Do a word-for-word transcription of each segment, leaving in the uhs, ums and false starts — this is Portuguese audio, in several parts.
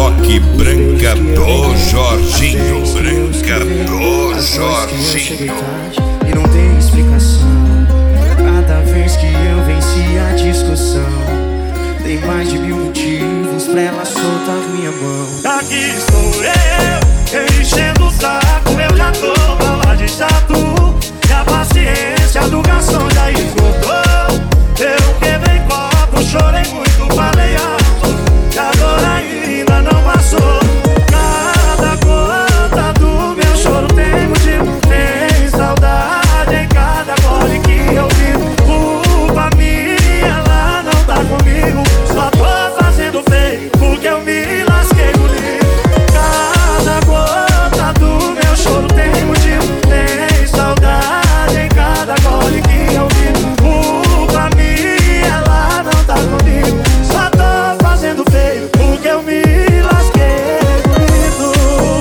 Toque branca do Jorginho. Branca do Jorginho. E não tem explicação. Cada vez que eu venci a discussão, tem mais de mil motivos pra ela soltar minha mão. Aqui estou eu, enchendo o saco. Eu já tô pra lá de chato, e a paciência do garçom já esgotou. Eu quebrei copo, chorei muito, falei alto, e agora ainda não passou. Cada gota do meu choro tem motivo, tem saudade em cada gole que eu vivo. Culpa minha, ela não tá comigo, só tô fazendo feio porque eu me lasquei bonito. Cada gota do meu choro tem motivo, tem saudade em cada gole que eu vivo. Culpa minha, ela não tá comigo, só tô fazendo feio porque eu me lasquei bonito.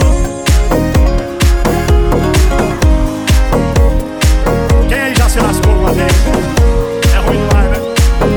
Quem aí já se lascou uma vez? É ruim demais, né?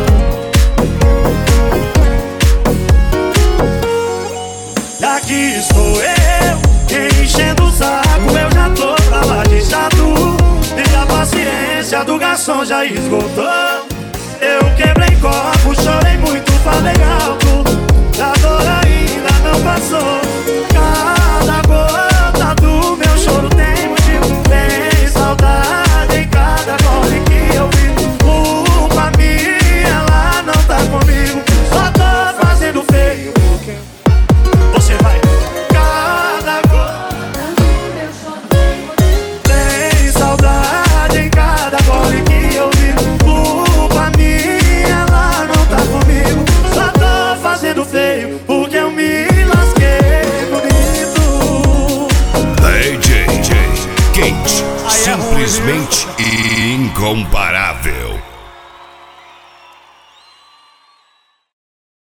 E aqui estou eu, enchendo o saco. Eu já tô pra lá de chato, e a paciência do garçom já esgotou. Eu quebrei copo, chorei muito, falei alto, a dor ainda não passou. Cada gota do meu choro tem motivo, tem saudade em cada gole que eu vivo. Culpa minha, ela não tá comigo, só tô fazendo feio. Você vai. Cada gota do meu choro tem saudade em cada gole que eu vivo. Culpa minha, ela não tá comigo, só tô fazendo feio porque eu me lasquei bonito. D J Quente, simplesmente incomparável.